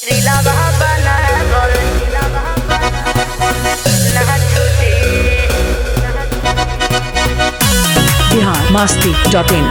biharmasti.in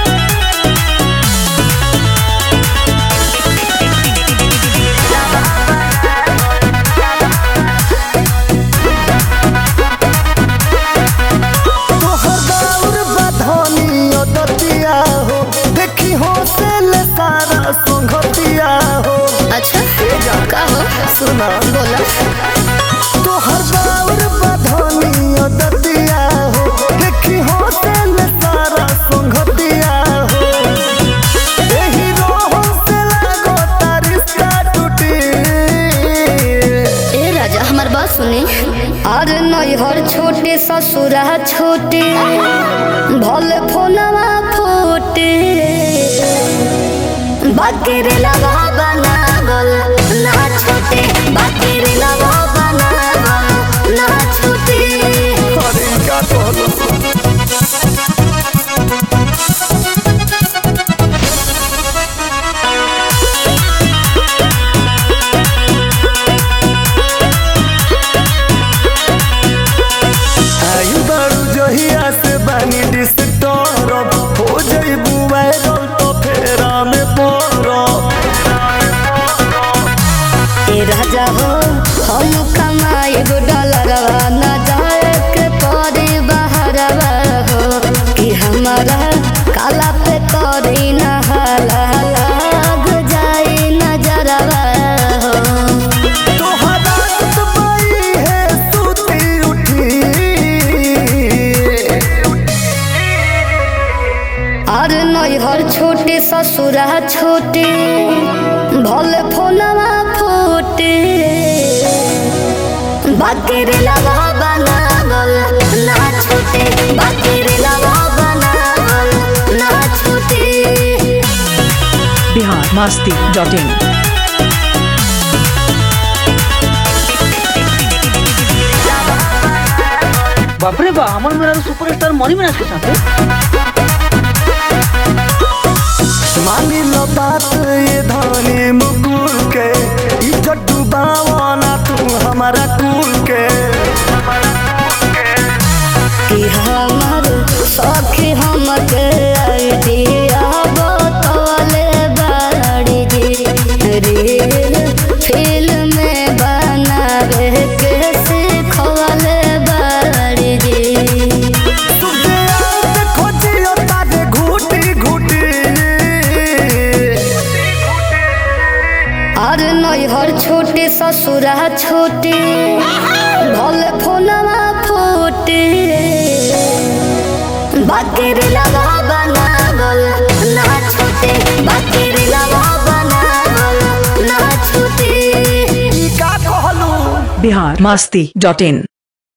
अच्छा का हो सुना बोला तो हर बार बधानिया दतिया हो देखी हो तेल सारा संगतिया हो यही रोह से लागो तारिस्ता टूटी। ए राजा हमार बात सुनी अरे नैहर छोटे ससुरा छोटे भले फोनवा फोटे बाकी रे लगा बनावल ना छोटे बाकी रे लगा बनावल ना छोटे। अरे का कहलो आई बारू जहिया से बानी डिस्टर्ब हो जइबू वायरल तो फेरा में पड़ो। ए राजा हो हम कमाई डॉलरवा न जाए के पड़े बहरवा हो कि हमारा काला पे करी न हाला लग जाए नजरवा हो। तोहरा दुबई है सूती उठी। और नैहर छोटे ससुरा छोटे भले फोनवा फोटे बाकी रे लगा बनावल ना छोटे बाकी रे लगा बनावल ना छोटे। biharmasti.in बापरे बा अमन मेरा सुपरस्टार मनी मिराज के साथ मानी लो बात ये धानी मुकुल के इज्जत डुबावाना तू हमारा कुल के। कि हमार सखी हमके आइडिया बतौले बाड़ी जी रील फिल्म में बनावे के सिखौले बाड़ी जी। तुझे आते खोजियो तारे घूटी घूटी। और नैहर छोटे ससुरा छोटे भले फोनवा फोटे बाकी रे लगा बनावल ना छोटे बाकी रे लगा बनावल ना छोटे। का कहलू biharmasti.in